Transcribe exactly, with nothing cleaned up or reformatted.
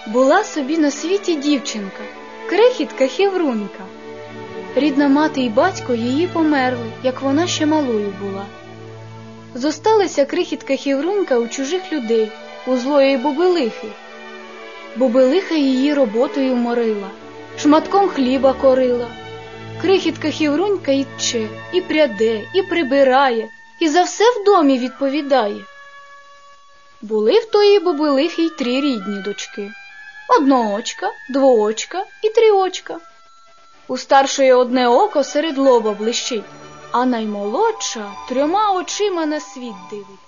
Була собі на світі дівчинка, крихітка Хеврунька. Рідна мати і батько її померли, як вона ще малою була. Зосталася крихітка Хеврунька у чужих людей, у злої Бубилихи. Бубилиха її роботою морила, шматком хліба корила. Крихітка Хеврунька і тче, і пряде, і прибирає, і за все в домі відповідає. Були в тої Бубилихи й три рідні дочки. Одноочка, двоочка і триочка. У старшої одне око серед лоба блищить, а наймолодша трьома очима на світ дивить.